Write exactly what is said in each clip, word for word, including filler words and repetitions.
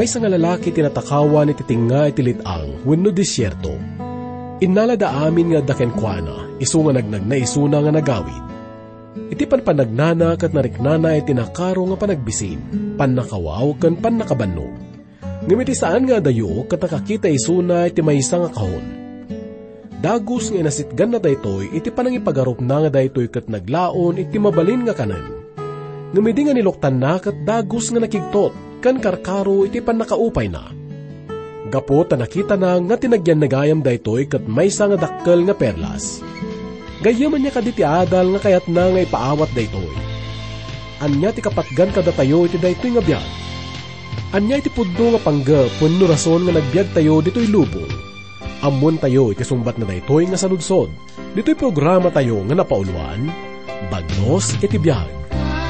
may sa nga lalaki tinatakawan iti tinga iti litang wenno disyerto. Inalada amin nga dakenkwana, isu nga nagnag na isuna nga nagawid. Iti panpanagnana kat nariknana iti nakaro nga panagbisin, pannakawaw ken pannakabanno. Ngem iti saan nga dayo kat nakakita isuna iti maysa nga kahon. Dagus nga nasitgan na daytoy iti panangipagarup na nga daytoy kat naglaon iti mabalin nga kanan. Ngem idi nga niluktan na kat dagus nga nakigtot kan karkaro iti pannakaupay na. Gapo ta nakita na nga tinagyan nagayam daytoy kat maysa nga dakkel nga perlas. Gayaman niya kaditi adal nga kayat na nga ipaawat daytoy. Anya ti kapatgan kada tayo iti daytoy nga biyag. Anya iti pudno nga pangga punno rason nga nagbiag tayo ditoy lubong. Ammon tayo iti sumbat na daytoy nga saludsod. Ditoy programa tayo nga napauluan, Bagnos iti biyag.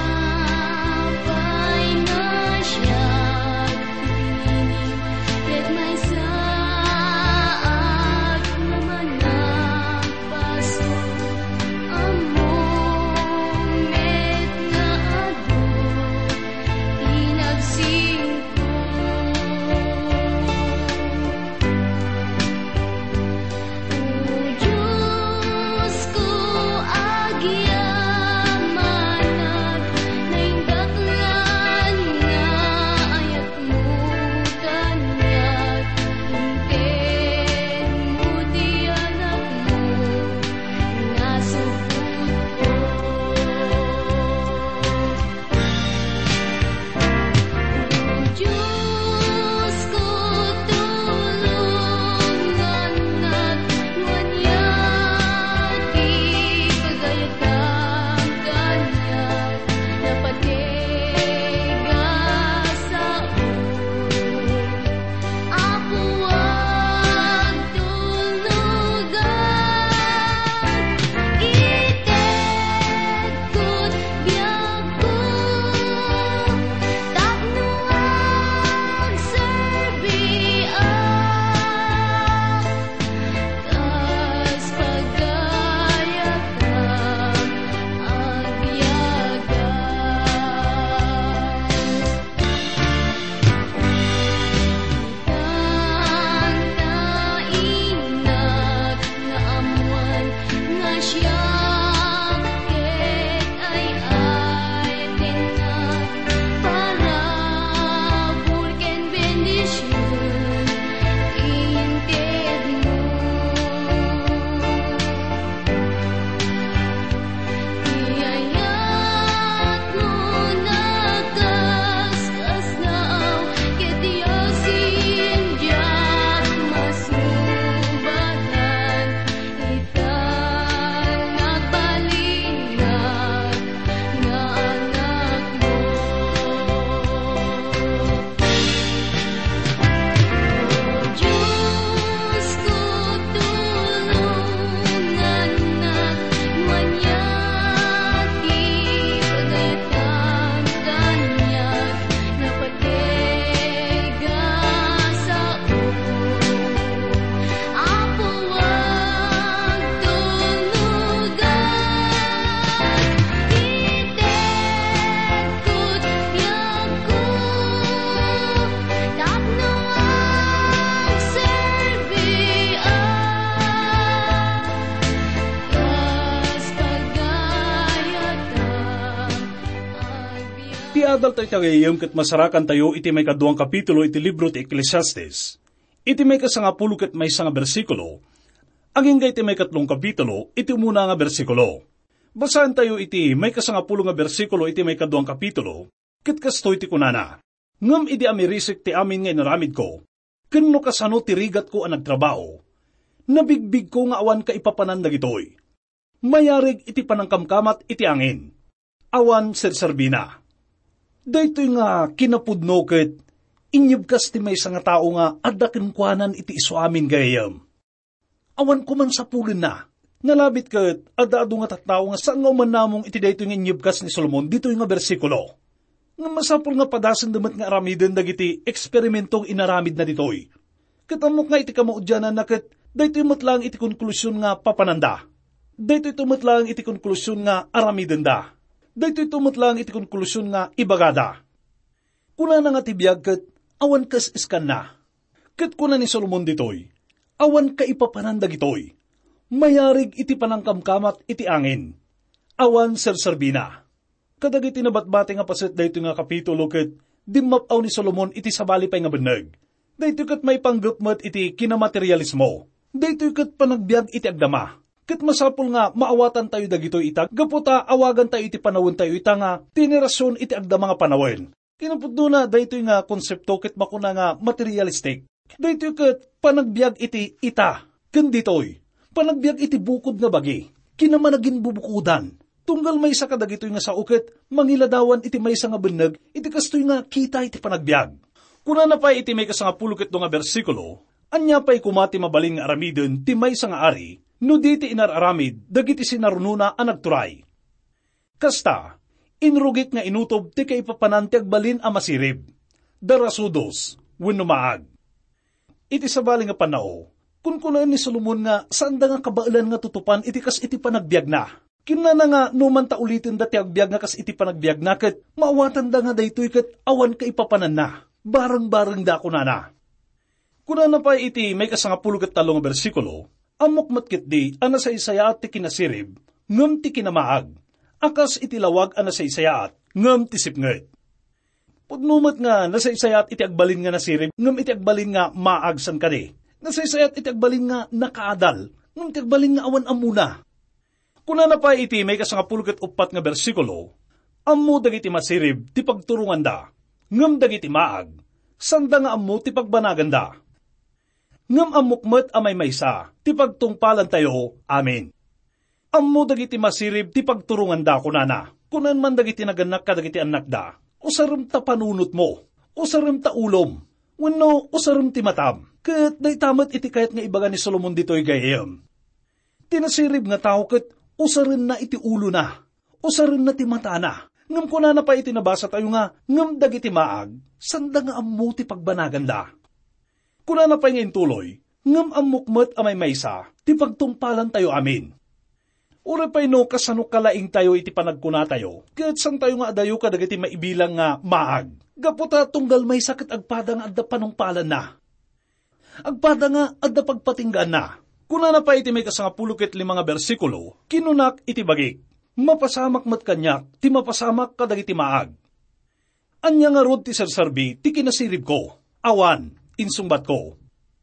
Iti adal tayo kagayam kat masarakan tayo iti may kaduang kapitulo iti libro ti Ecclesiastes. Iti may kasangapulo kat may nga bersikulo. Ang ingay iti may katlong kapitulo, iti umuna nga bersikulo. Basahan tayo iti may kasangapulo nga bersikulo iti may kaduang kapitulo, kat kasto iti kunana. Ngam iti amirisik ti amin nga inaramid ko, kano kasano ti rigat ko ang nagtrabaho. Nabigbig ko nga awan ka ipapanan dagitoy. Mayarig iti panangkamkamat iti angin. Awan serserbina. Daytoy nga kinapudno ket inyibkas ti may nga tao nga addaken kuanan iti isu amin gayam. Awan ko man sa pulin na. Nalabit ket adado nga tattao nga saan nga man namong iti daytoy nga inyibkas ni Solomon ditoy nga bersikulo. Nga masapul nga padasen damat nga aramiden dagiti eksperimentong inaramid na ditoy. Ket amok nga iti kamuudyanan na ket daytoy metlang iti konklusyon nga papananda. Daytoy tumetlang iti konklusyon nga aramiden da. Daytoy tumetlang iti konklusyon nga ibagada. Kuna na nga tibiyag ket awan kas iskan na. Kat kuna ni Solomon ditoy, awan ka ipapanandag itoy. Mayarig iti panangkamkamat iti angin. Awan sersarbina. Kadag iti nabatbate nga paset dayto nga kapitulo ket dimmapaw ni Solomon iti sabali pay nga beneg. Dayto ket may panggupmet iti kinamaterialismo. Dayto ket panagbiag iti agdama. Ket masapul nga maawatan tayo dagitoy itag, gaputa awagan tayo iti panawon tayo ita nga tinerasyon iti agdama nga panawon. Kinapudno na dayto nga konsepto ket makuna nga materialistic. Dayto ket panagbiag iti ita ken ditoy. Panagbiag iti bukod nga bagi, kinamanagin bubukudan. Tunggal may sa kadagitoy nga sa uket, mangiladawan iti may sa nga beneg, iti kastoy nga kita iti panagbiag. Kuna na pa iti may kasangapulo ket nga bersikulo, anya pa'y kumati mabaling nga aramiden ti may sa nga ari, no di ti inararamid, dagiti sinarununa ang nagturay. Kasta, inrugit nga inutob ti kaipapananti agbalin a masirib, darasudos, wenno maag. Iti sabali nga panao, kun kunan ni Solomon nga saan da nga kabailan nga tutupan iti kas iti panagbiag na. Kinana nga numan ta ulitin dati agbiag nga kas iti panagbiag na ket maawatan da nga daytoy ket awan ka ipapanan na. Bareng-bareng da kunana. Kunana pa iti may kasangapulo ket talo nga bersikulo, amok matkit di anasaysayaat ti kinasirib, ngem ti kinamaag. Akas iti lawag anasaysayaat, ngem ti sipnget. Pudnumet nga nasaysayaat iti agbalin nga nasirib, ngem iti agbalin nga maagsan kadi. Nasaysayat iti agbalin nga nakaadal, ngem iti agbalin nga awan amuna. Kunana pa iti may kasangapulo ket upat nga bersikulo, ammo dagiti masirib ti pagturungan da, ngem dagiti maag, sanda nga ammo ti pagbanagan da. Ngem ammukmet amay maysa, ti pagtungpalan tayo, amin. Ammo dagiti masirib ti pagturungan da kunana, kunan man dagiti naganak ka dagiti anak da, usarum ta panunot mo, usarum ta ulom, wenno usarum ti matam. Ket daytamet iti kayat nga ibaga ni Solomon ditoy gayem. Tinasirib nga tao ket usarin na iti ulo na, usarin na ti mata na. Ngem kunana pa iti nabasa tayo nga, ngem dagiti maag, sanda nga ammo ti pagbanagan da. Kunana pa nga intuloy, ngem ammukmet amay maysa, ti pagtungpalan tayo amin. Ure pa'y no kasano kalaing tayo iti panagkuna tayo, ket san tayo nga adayo kadagiti maibilang nga maag. Gaputa tunggal may sakit agpada nga adda panungpalan na. Agpada nga adda pagpatinggaan na. Kuna na pa iti may kasangapulo ket lima nga bersikulo, kinunak iti bagik. Mapasamak met kanyak, ti mapasamak kadagiti maag. Anya nga rod ti sersarbi, ti kinasirib ko. Awan, insungbat ko.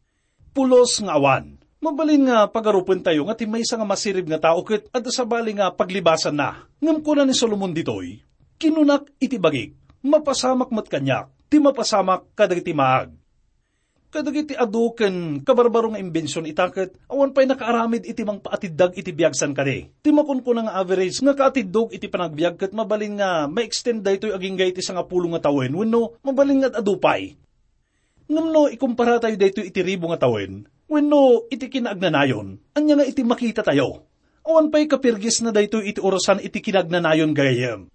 Pulos nga awan. Mabalin nga pagarupen tayo nga ti maysa nga masirib nga tao ket adda sabali nga paglibasan na. Ngem kuna ni Solomon ditoy, kinunak iti bagik. Mapasamak met kanyak, ti mapasamak kadagiti maag. Kadagiti adu ken kabarbaro nga imbensyon itaket, awan pa'y nakaaramid iti mang paatiddag iti biagsan kade. Ti makunkuna nga average nga kaatiddog iti panagbiag ket mabalin nga ma-extend daytoy aging gay iti sangapulo nga tawen wenno mabalin nga adu pay. Ngem no ikumpara tayo daytoy iti ribo nga tawen wenno iti kinaagnanayon, anya nga iti makita tayo. Awan pa'y kapirgis na daytoy iti orasan iti kinaagnanayon gayem.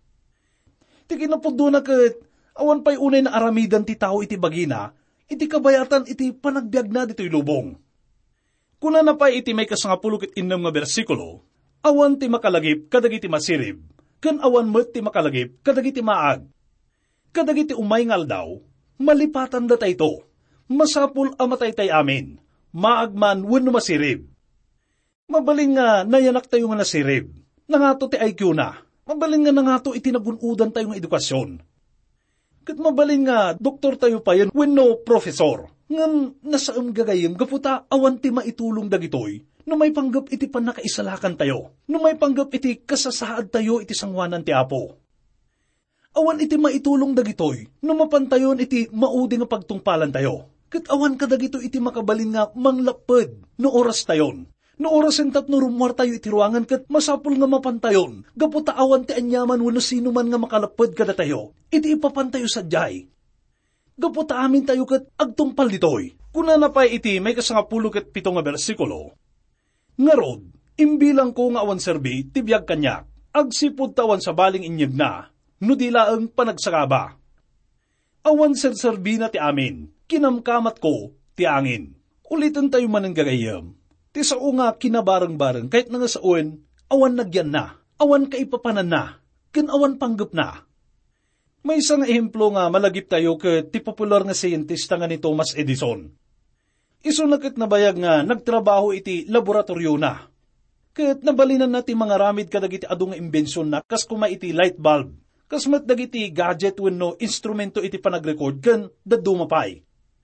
Ti kinapuddo na ket awan pa'y unay na aramidan ti tao iti bagina, iti kabayatan iti panagbiag na dito'y lubong. Kuna na pa iti may kasangapulo ket innem nga bersikulo, awan ti makalagip kadagiti masirib, ken awan met ti makalagip kadagiti maag. Kadagiti umay ngal daw, malipatan da tayto, masapul amatay tay amin, maagman wenno masirib. Mabaling nga nayanak tayo nga nasirib, nangato ti I Q na, mabaling nga nangato iti nagunudan tayo nga edukasyon. Kat mabalin nga, doktor tayo pa yan, wenno profesor. Ngan nasaam gagayem, gaputa awan ti maitulong dagitoy, no may panggap iti panakaisalakan tayo, no may panggap iti kasasaad tayo iti sangwanan ti Apo. Awan iti maitulong dagitoy, no mapantayon iti maudi nga pagtungpalan tayo. Kat awan ka dagito iti makabalin nga manglaped, no oras tayon. No oras entat no rumwar tayo iti ruangan ket masapul nga mapantayon. Gaputa awan ti anyaman wenno sino man nga makalaped kada tayo. Iti ipapantayo sadyay. Gaputa amin tayo ket agtungpal ditoy. Kuna na pa iti may kasangapulo ket pito nga bersikulo. Ngarod, imbilang ko nga awan serbi ti biag kanyak. Agsipud tawan sa baling inyeg na, no di laeng panagsakaba. Awan serserbi na ti amin, kinamkamat ko ti angin. Ulitin tayo man ang gagayam. Ti sao nga kinabarang-barang, kahit nga sauen, awan nagyan na, awan kaipapanan na, ken awan panggap na. May isang ehemplo nga malagip tayo ket ti popular nga siyentista nga ni Thomas Edison. Isu naket nabayag nga nagtrabaho iti laboratorio na. Ket nabalinan na ti mga ramid kadagiti adu nga imbensyon na kas kuma iti light bulb, kas met dagiti gadget wenno instrumento iti panagrecord ken dadumapay.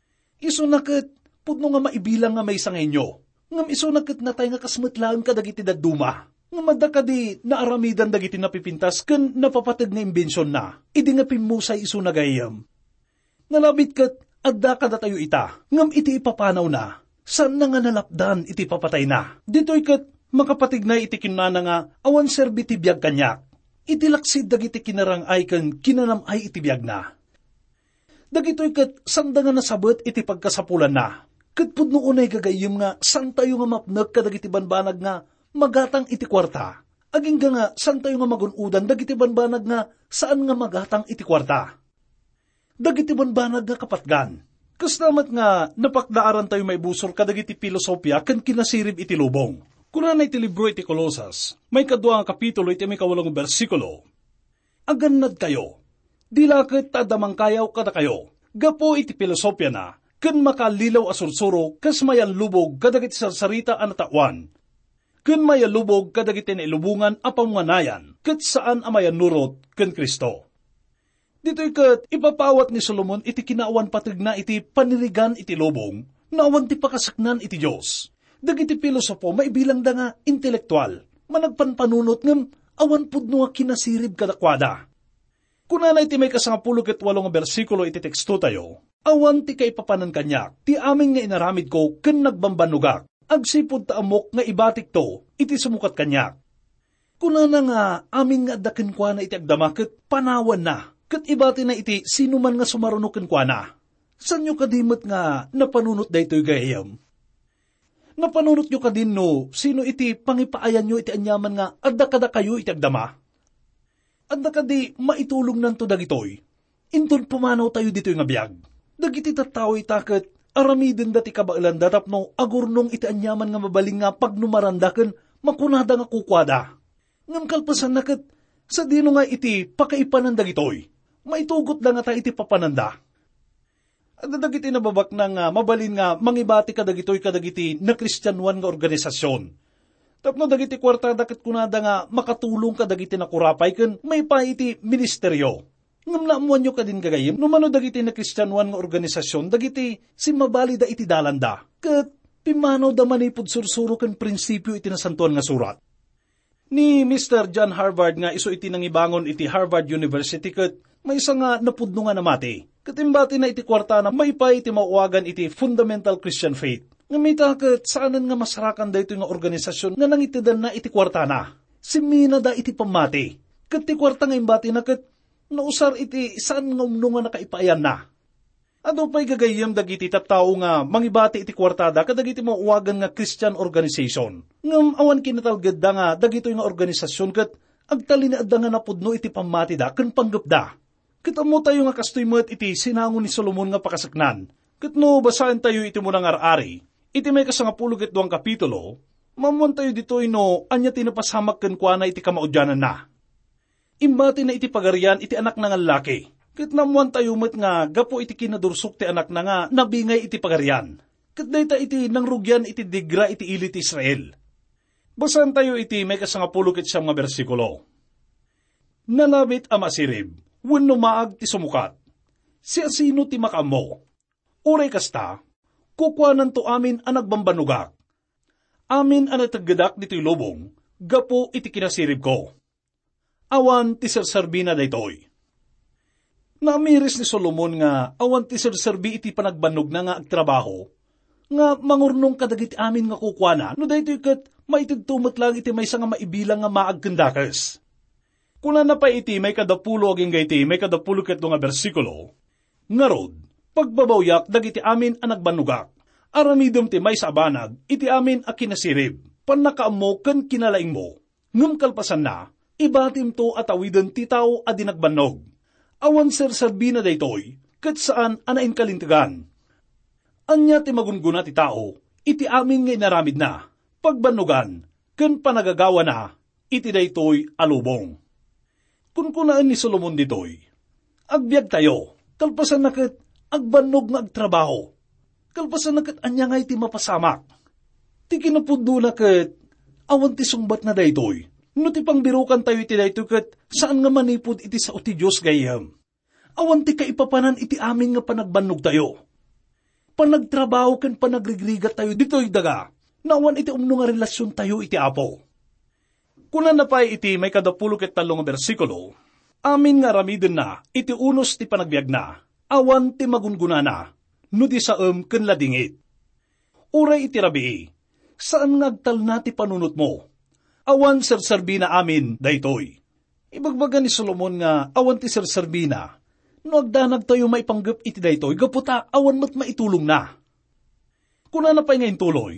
Isu naket pudno nga maibilang nga may sangenyo. Ngam isu naket natay nga kasmetlaan kadagiti daduma. Nga madakadi naaramidan dagiti napipintas ken napapateg nga imbensyon na, idi nga pimusay isu nagayam. Nalabit ket adda kada tayo ita, ngam iti ipapanaw na, saan na nga nalapdan iti papatay na. Dito'y ket makapatig na iti kinana nga awan serbi ti biyag kanyak. Iti laksid dagiti kinarangay ken kinanamay iti biyag na. Dagito'y ket sanda nga nasabet iti pagkasapulan na. Ket pudno unay gagayem nga san tayo nga mapnek kadagiti banbanag nga magatang iti kwarta. Aging nga san tayo nga magunudan dagiti banbanag nga saan nga magatang iti kwarta. Dagiti banbanag nga kapatgan. Kastamat nga napakdaaran tayo may busor kadagiti filosofya ken kinasirib iti lubong. Kuna na iti libro iti Kolosas, may kadwa nga kapitulo iti may kawalong bersikulo. Agannad kayo, di lakit tadamang kayaw kada kayo, gapo iti filosofya na, ken makalilaw asursuro kas mayan lubog kadagiti sarsarita anatawan. Ken mayalubog kadagiti nailubungan a pamwanayan, ket saan a mayanurot ken Kristo. Dito'y ket ipapawat ni Solomon iti kinaawan pateg na iti panirigan iti lubong, naawan ti pakasaknan iti Diyos. Dagiti pilosopo maibilang da nga intelektual, managpanpanunot ngem awan pudno nga kinasirib kadakwada. Kunana iti may kasangapulo ket walong nga bersikulo iti teksto tayo, awan ti kaipapanan kanyak, ti amin nga inaramid ko ken nagbambanugak. Agsipod ta amok nga ibatik to, iti sumukat kanyak. Kunana nga amin nga daken kwa na iti agdama ket panawan na, ket ibati na iti sinuman nga sumarunuken kwa na. San nyo kadimot nga napanunot da ito'y gayam? Napanunot nyo kadin no, sino iti pangipaayan nyo iti anyaman nga adda kada kayo iti agdama? Adda kadi maitulong nanto dagitoy. Inton pumanaw tayo dito'y nga biyag. Dagiti tattao itaket, aramiden dati kabailan datapno agurnong iti anyaman nga mabaling nga pagnumarandaken makunada nga kukwada. Ngam kalpasan na ket sa dino nga iti pakaipananda gitoy. Maitugot da nga ta iti papananda. At dagiti nababak na nga mabalin nga mangibati kadagitoy kadagiti na kristyanuan nga organisasyon. Tapno dagiti kwartada ket kunada nga makatulong kadagiti na kurapay ken may pa iti ministeryo. Ngam naamuan nyo kadin gagayim, numano dagiti na kristyanuan nga organisasyon, dagiti si mabali da iti dalanda, ket pimanaw da manipod sursuro ken prinsipyo iti nasantuan nga surat. Ni Mister John Harvard nga iso iti nangibangon iti Harvard University ket may isa nga napudno nga namati. Katimbati na iti kwarta na may pa iti mauwagan iti fundamental Christian faith. Nga may taket saanan nga masarakan da ito nga organisasyon nga nangitidan na iti kwarta na. Simina da iti pamati. Ket ti kwarta nga imbati na ket nausar iti saan nga umno nga nakaipayan na. Ano pa'y gagayam dagiti tattao nga mangibati iti kwartada kadagiti mauwagan nga Christian organization. Ngam awan kinatalgad da nga dagito nga organisasyon ket agtalinaad da nga napudno iti pamati da ken panggepda. Ket ammo tayo nga kastoy met iti sinangon ni Solomon nga pakasaknan. Ket no basahan tayo iti munang ar-ari, iti may kasangapulo ket duang kapitulo, mamuan tayo ditoy no anya tinapasamak ken kuana iti kamaudyanan na. Imbati na iti pagarian iti anak na nga lalaki. Ket namuan tayo met nga gapo iti kinadursok ti anak na nga nabingay iti pagarian. Ket dayta iti nangrugyan iti digra iti ilit Israel. Basan tayo iti may kasangapulo ket siyam nga bersikulo. Nalabit a masirib, wenno maag ti sumukat. Si asino ti makamo? Uray kasta, kukwanan to amin ang nagbambanugak. Amin ang nataggadak dito'y lubong, gapo iti kinasirib ko. Awan ti serserbi na daytoy. Namiris ni Solomon nga awan ti serserbi iti panagbanog na nga agtrabaho, nga mangurnong kadagiti amin nga kukwana, no daytoy ket maitidtumet lang iti maysa nga maibilang nga maagkendakas. Kuna na pa iti may kadapulo aging gayti may kadapulo ket nga bersikulo, ngarod, pagbabawyak dagiti amin ang nagbanugak, aramidom ti may sabanag iti amin a kinasirib, panakaammo ken kinalaing mo, ngem kalpasan na, ibatim to at awiden ti tao a dinagbannog. Awan serserbi na daytoy, ket saan anain kalintigan. Anya ti magunguna ti tao, iti amin nga inaramid na, pagbannugan, ken panagagawa na, iti daytoy alubong. Kunkunaan ni Solomon ditoy, Agbyag tayo, kalpasan na kat agbanog nga agtrabaho. Kalpasan na kat anya nga iti mapasamak. Ti kinapuddo na kat awan ti sungbat na daytoy. No ti pangbirukan tayo iti daytoy kat saan nga manipod iti sao ti Diyos gayam. Awan ti kaipapanan iti amin nga panagbanog tayo. Panagtrabaho ken panagrigrigat tayo ditoy daga. Nawan iti umno nga relasyon tayo iti Apo. Kunan na pa iti may kadapulo ket talong nga bersikulo, amin nga ramiden na iti unos ti panagbiag na, awan ti magunguna na, no di saem ken ladingit. Uray iti rabii, saan nga agtal na ti panunot mo? Awan serserbi na amin daytoy. Ibagbaga ni Solomon nga awan ti serserbi na, no agdanag tayo maipanggap iti daytoy, gaputa awan mat maitulong na. Kunan na pa'y ngayon tuloy,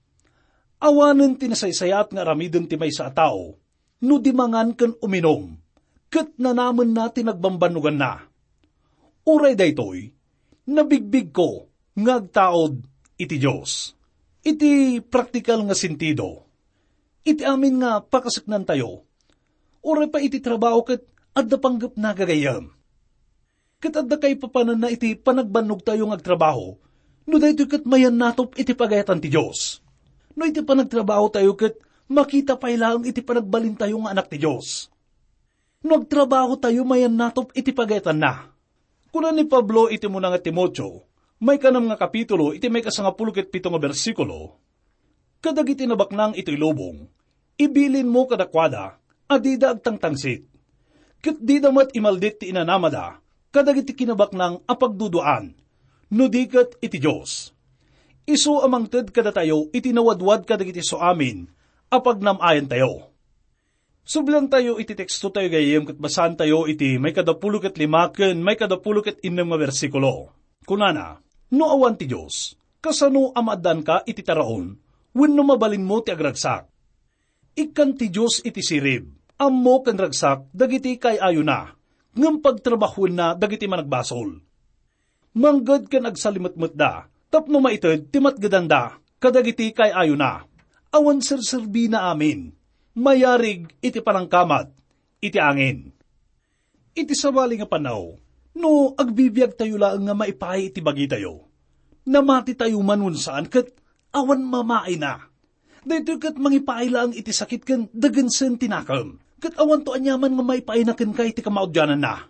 awanen tinasaysayat nga ramiden ti may sa tao, no di mangan ken uminom, ket na naman natin nagbambanugan na. Uray daytoy, nabigbig ko, ngagtaod iti Diyos. Iti praktikal nga sentido. Iti amin nga pakasaknan tayo. Uray pa iti trabaho ket adda panggap na gagayam. Ket adda kay papanan na iti panagbanog tayo ngagtrabaho, no daytoy ket mayan natop iti pagayatan ti Diyos. No iti panagtrabaho tayo ket makita pa ilang iti panagbalin tayo nga anak ti Diyos. No agtrabaho tayo mayan natop iti pagayatan na. Kunan ni Pablo iti muna nga Timotyo, may kanam nga kapitulo iti may kasangapulo ket pito nga bersikulo, kadag iti nabaknang ito'y lubong, ibilin mo kadakwada, adida agtangtangsit. Ket di damat imaldit ti inanamada, kadag iti kinabaknang apagduduan, no di ket iti Diyos. Isu amang ted kada tayo, itinawadwad kadag iti so amin, apag namayan tayo. Sublan tayo iti teksto tayo gayem, kat basan tayo iti may kadapulo ket lima ken may kadapulo ket innem nga bersikulo. Kunana, no awan ti Diyos, kasano amadan ka iti taraon, wenno mabalin mo ti agragsak. Ikan ti Diyos iti sirib, ammo ken ragsak, dagiti kay ayo na, ngem pagtrabahon na dagiti managbasol. Manggad ken agsalimetmet da, tapno maited timat gadanda, kadagiti kay ayo na, awan serserbi na amin, mayarig iti panangkamat, iti angin. Iti sabali nga panaw, no agbibiyag tayo lang nga maipay iti bagi tayo, namati tayo manun saan ket awan mamay na. Dito ket mangipay lang iti sakit ken dagensen tinakam, ket awan to anyaman nga maipay na ken kay iti kamaudyanan na.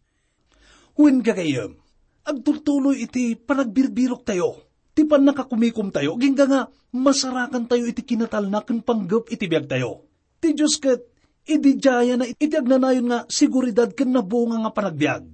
Wen gagayem, agtultuloy iti panagbirbirok tayo, ti pan nakakumikom tayo, gingga nga masarakan tayo iti kinatal na ken panggap iti biyag tayo. Ti Diyos ket, idijaya na iti agnanayon nga siguridad ken nabunga nga panagbiag.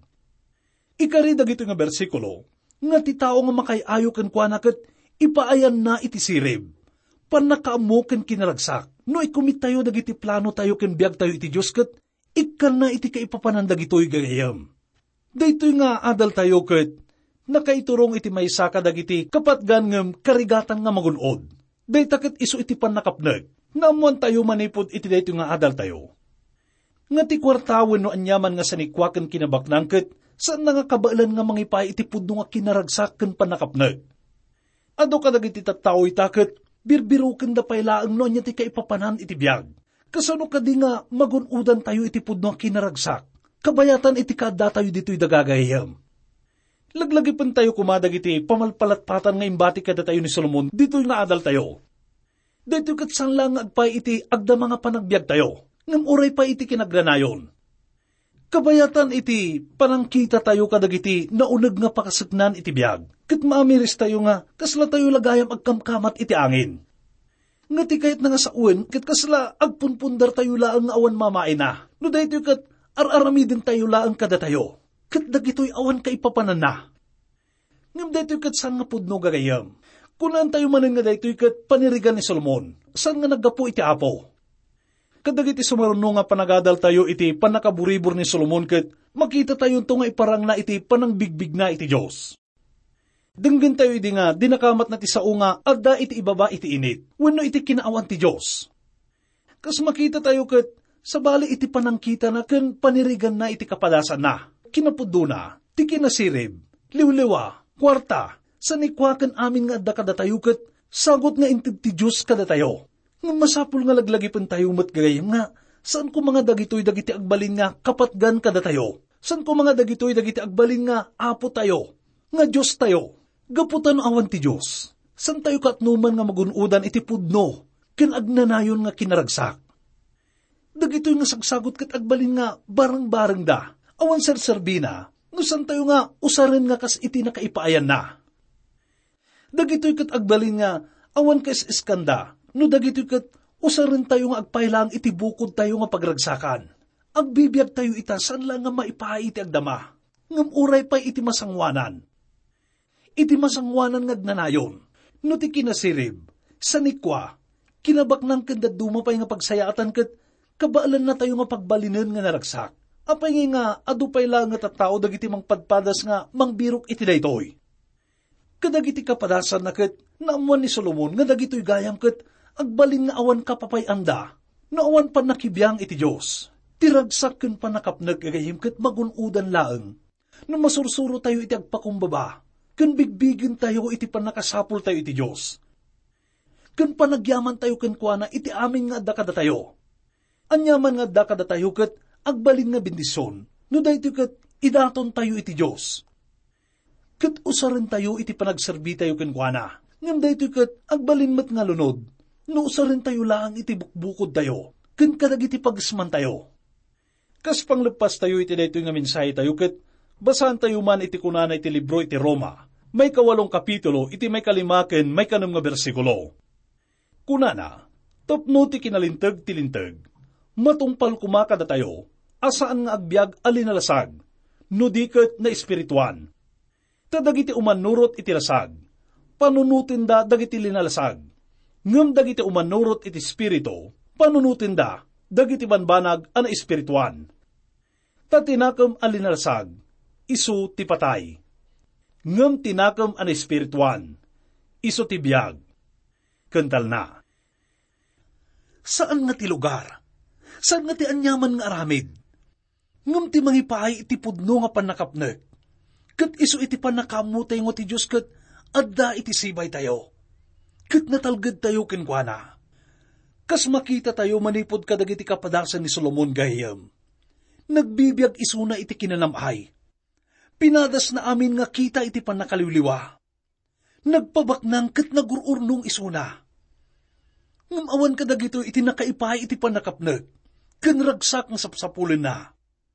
Ikari dagito nga bersikulo, nga ti tao nga makayayo ken kuana ket ipaayan na iti sirib. Panakaamo ken kinaragsak, no ikumit tayo dagiti plano tayo ken biag tayo iti Diyos ket ikkan na iti kaipapanan dagitoy gagayam. Daytoy nga adal tayo ket nakaiturong iti maysa ka dagiti kapatgan ngem karigatan nga magunod. Dayta ket isu iti panakapneg, namuan tayo manipod iti daytoy nga adal tayo. Nga ti kwartawen no anyaman nga sanikwaken kinabaknang ket saan nga kabailan nga mangipay iti pudno nga kinaragsak ken panakapneg. Ado ka dagiti tattao itaket, birbiruken da paylaang no anya ti kaipapanan iti biag. Kasano ka di nga magunudan tayo iti pudno nga kinaragsak, kabayatan iti kada tayo dito'y dagagayam. Laglagipin tayo kumadag iti pamalpalatpatan nga imbati kada tayo ni Solomon, dito'y nga adal tayo. Dito'y katsan lang agpay iti agda mga panagbiag tayo, ngam uray pa iti kinagranayon. Kabayatan iti panangkita tayo kadag iti naunag nga pakasagnan iti biag, ket maamiris tayo nga kasla tayo lagayam agkamkamat iti angin. Nga ti kayat na nga sa uwen, ket kasla agpunpundar tayo laang nga awan mamae na, no dahito ket ar-aramidin tayo laang kada tayo, ket dagito'y awan kaipapanan na. Ngam dahito ket saan nga pudno gagayam, kunan tayo manin nga dahito ket panirigan ni Solomon, saan nga naggapo iti Apo. Kadag iti sumaruno nga panagadal tayo iti panakaburibor ni Solomon ket makita tayo ito nga iparang na iti panangbigbig na iti Diyos. Denggin tayo iti nga dinakamat na ti sao nga adda iti ibaba iti init, wenno iti kinaawan ti Diyos. Kas makita tayo ket sabali iti panangkita na ken panirigan na iti kapadasan na, kinapuddo na, ti kinasirib, liwliwa, kwarta, sanikwaken amin nga adda kada tayo ket sagot nga intid ti Diyos kada tayo. Nga masapul nga laglagipin tayo mat gagayam nga, saan ko mga dagitoy dagiti agbalin nga kapatgan kada tayo, San ko mga dagitoy dagiti agbalin nga apo tayo, nga Diyos tayo, gaputan awan ti Diyos. San tayo katnuman nga magunudan iti pudno, ken agnanayon nga kinaragsak. Dagitoy nga sagsagot ket agbalin nga barang-barang da, awan serserbina, no san tayo nga usaren nga kas iti nakaipaayan na. Dagitoy ket agbalin nga awan kas iskanda, no dagitoy ket usaren tayo nga agpailang iti bukod tayo nga pagragsakan. Agbibiyag tayo ita saan lang nga maipahay iti agdama, ngam uray pa iti masangwanan. Iti masangwanan nga agnanayon, no ti kinasirib, sanikwa, kinabak ng kanda dumapay nga pagsayaatan ket kabaalan na tayo nga pagbalinen nga naragsak. Apay nga adupay lang nga tattao dagiti mangpadpadas nga mangbirok iti daytoy. Kadagiti kapadasan na ket naamuan ni Solomon nga dagitoy gayam ket agbalin nga awan kapapay anda, na awan pa nakibiyang iti Diyos. Tiragsak ken panakapnag agayim ket magunudan laeng. No masursuro tayo iti agpakumbaba, ken bigbigin tayo iti panakasapul tayo iti Diyos. Ken panagyaman tayo ken kuana iti amin nga adda kada tayo. Anyaman nga adda kada tayo ket agbalin nga bendisyon, no daytoy ket idaton tayo iti Diyos. Ket usaren tayo iti panagserbi tayo ken kuana, ngem daytoy ket agbalin met nga lunod, no usaren tayo laang iti bukbukod tayo, ken kadagiti pagsman tayo. Kas panglepas tayo iti daytoy nga mensahe tayo ket basahan tayo man iti kunana iti libro iti Roma. May kawalong kapitulo iti may kalimaken may kanam nga bersikulo. Kunana, tapno ti kinalinteg ti linteg, matungpal kumakada tayo, asaan nga agbyag alinalasag, no diket na espirituan. Tadagiti umanurot iti lasag, panunutin da dagiti linalasag, ngem dagiti umanurot iti espiritu, panunutin da dagiti banbanag ana espirituan. Tatinakam alinalasag, isu ti patay. Ngem tinakam ana espirituan, isu ti biyag. Kental na. Saan nga ti lugar? Saan nga ti anyaman nga aramid? Ngem ti mangipaay iti pudno nga panakapnek. Ket isu iti panakamutay ngo ti Diyos ket adda iti sibay tayo. Ket natalged tayo kenkwana. Kas makita tayo manipod kadagiti kapadasan ni Solomon gayem. Nagbibiyag isuna iti kinanamay. Pinadas na amin nga kita iti panakaliwliwa. Nagpabaknang ket nagururnong isuna. Ngam awan kadagito iti nakaipay iti panakapneg, ken ragsak nga sapsapulin na.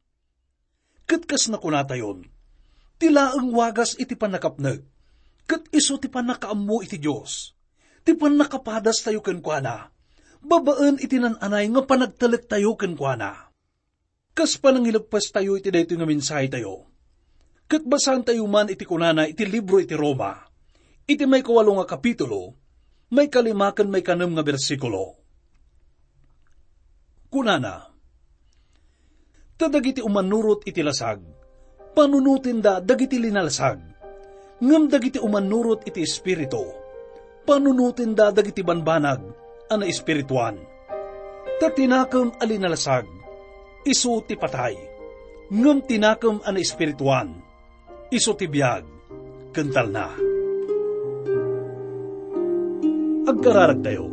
Ket kas nakunatayon, tilaeng wagas iti panakapneg, ket iso ti panakaammo iti Diyos. Ti panakapadas tayo kenkwana. Babaan iti nananay nga panagtalek tayo kenkwana. Kas panangilagpas tayo iti daytoy nga mensahe tayo. Ket basahan tayo man iti kunana iti libro iti Roma. Iti may kawalo nga kapitulo, may kalimakan may kanam nga bersikulo. Kunana, tadagiti umanurot iti lasag, panunutin da dagiti linalasag, ngem dagiti umanurot iti espiritu, panunutin da dagiti banbanag, ana espirituan. Tatinakam alinalasag, isu ti patay, ngem tinakam ana espirituan, isu ti biyag, kental na. Agkararag tayo.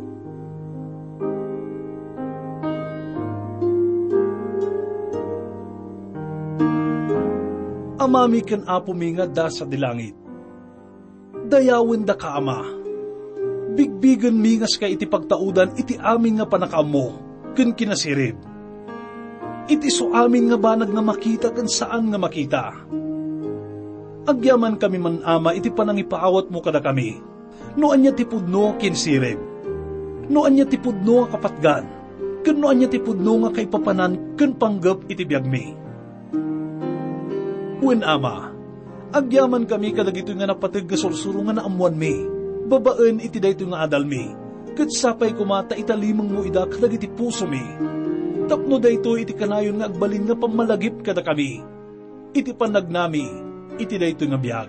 Amami ken apo mi nga da sa dilangit. Dayawin da ka ama. Bigbigan mi ngas ka iti pagtaudan iti amin nga panakaamo ken kinasirib. Iti so amin nga banag nga makita ken saan nga makita. Agyaman kami man ama iti panangipaawat mo kada kami. No anya ti pudno kinsirib. No anya ti pudno nga kapatgan. Ken no anya ti pudno nga kaipapanan ken panggep iti biag mi. Wen ama, agyaman kami kadagito nga napateg nga sursuro nga naamuan mi. Babaan iti dayto nga adal mi. Ket sapay kumata italimang mo ida kadagiti puso mi. Tapno dayto iti kanayon nga agbalin nga pamalagip kada kami. Iti panagnami, iti dayto nga biag.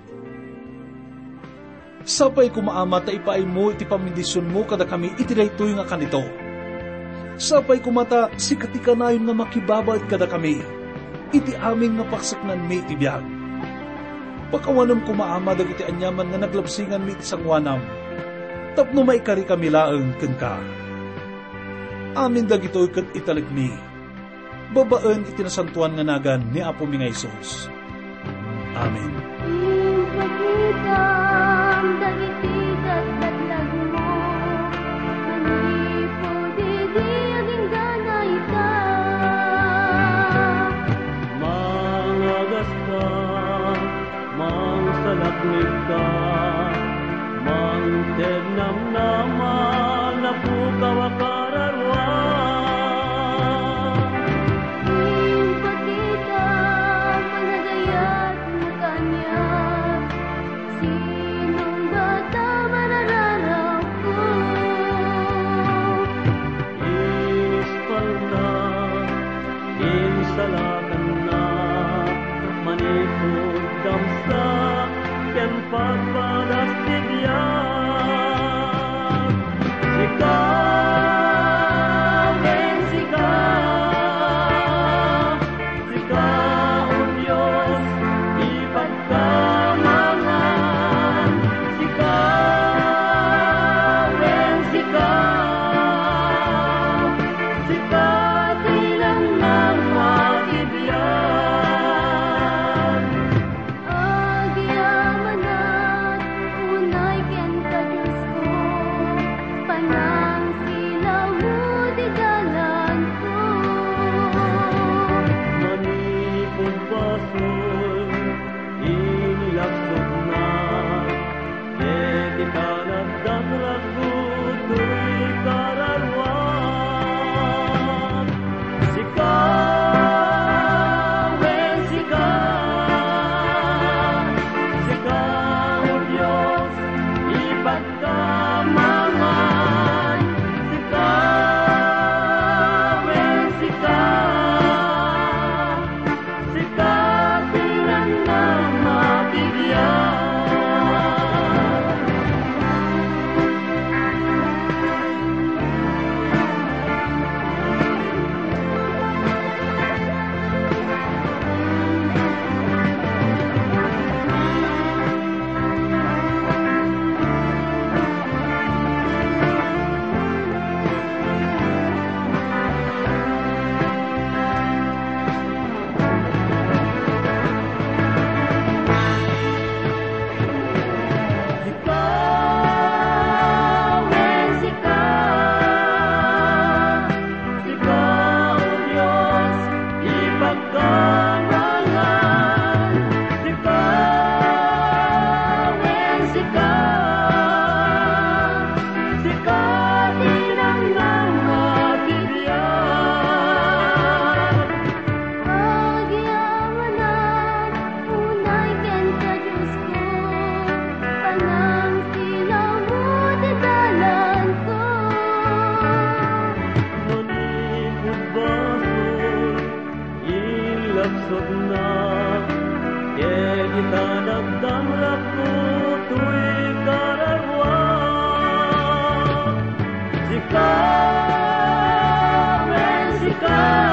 Sapay kumaama ta ipaay mo iti pamindisyon mo kada kami iti daytoy nga kanito. Sapay kumata sikat ikanayon nga makibabad kada kami. Iti aming nga paksaknan mi iti biag. Pakawanam kumaama dagiti anyaman nga naglabsingan mi iti sangwanam. Tapno maikari kami laeng ken ka. Amin dagitoy ket italik mi. Babaen itinasantuan nga nagan ni Apo mi nga Isus. Amen. Ipakitam dagiti datdatlag mo, manipod idi aging ganay ta. Mangagas ka, mangsalaknig ka, mangternam naman na pukawa kararwa. Ipakitam panagayat mo kanya, sinong bata manararaw ko. Inispal na, insalakan na, manipod damsa, ken pagpadastigyan. Sikaw, en sikaw, sikaw, O Diyos, ipagkamangan. Sikaw, en sikaw, sikat ilang ng makibyan. Agyamanat, unay ken ka Diyos ko, panang silaw mo di dalan ko. Manipod basol, inilaksok na, edi kanagdan ragutoy kararwan. Sikaw, en sikaw, sikaw, O Diyos, ipagkamangan. Sikaw, en sikaw, sikat ilang na mabigyan. Sikaw, en sikaw, sikaw, O Diyos, ipagkamangan. Sikaw, en sikaw, sikat ilang ng mabigyan. Agyamanat, unay ken ka Diyos ko, panang silaw mo di dalan ko. Manipod basol, ilaksod na, edi kanagdan ragutoy kararwan. Sikaw, en sikaw,